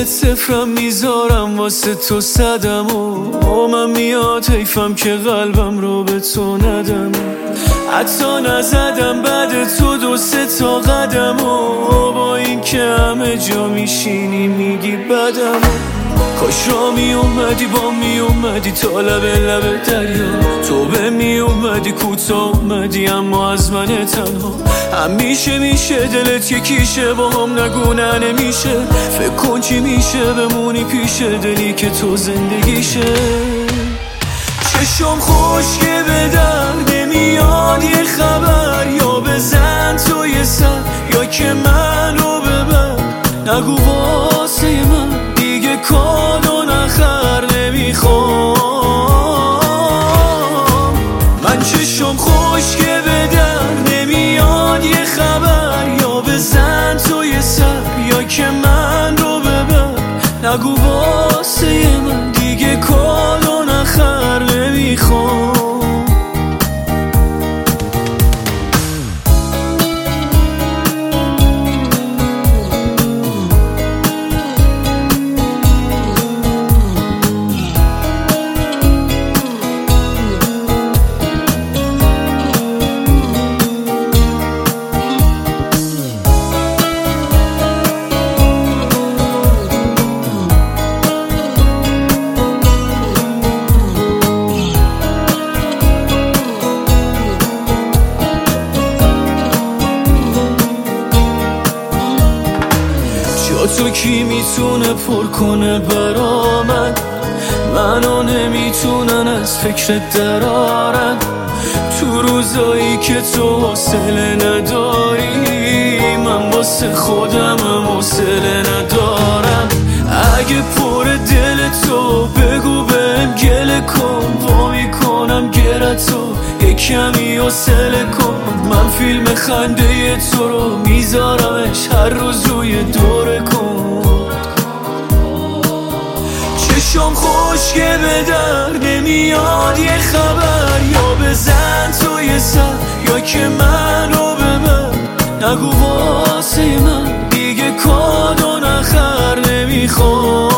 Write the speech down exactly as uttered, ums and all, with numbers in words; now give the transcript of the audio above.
دلت صفرم میذارم واسه تو صدم و من میاد حیفم که قلبم رو به تو ندم، حتی نزدم بعد تو دو سه تا قدم و با این که همه جا میشینی میگی بدم. کاش را می اومدی با می اومدی تا لب لب دریا، تو به می اومدی کوتا اومدی اما از من تنها. همیشه میشه دلت یکیشه با هم نگو نه نمیشه، فکر کن چی میشه بمونی پیش دلی که تو زندگیشه. چشم خشکه به در نمیاد یه خبر، یا بزن تو یه سر یا که من رو ببر. نگو واسه من دیگه کادو نخر نمیخوام، من چشم خشکه به در نمیاد یه خبر، یا بزن تو یه سر یا که من رو ببر. نگو واسه من دیگه کادو نخر نمیخوام. تو کی میتونه پر کنه برا من، منو نمیتونن از فکرت درارن. تو روزایی که تو حوصله نداری من واسه خودم حوصله ندارم. اگه پر دل تو بگو بهم گله کن، وا میکنم گرتو یه کمی حوصله کن. من فیلم خنده تو رو میذارمش هر روز روی دوره کن. چشم خشکه به در نمیاد یه خبر، یا بزن تو یه سر یا که من رو ببر. نگو واسه من دیگه کادو نخر نمیخوام.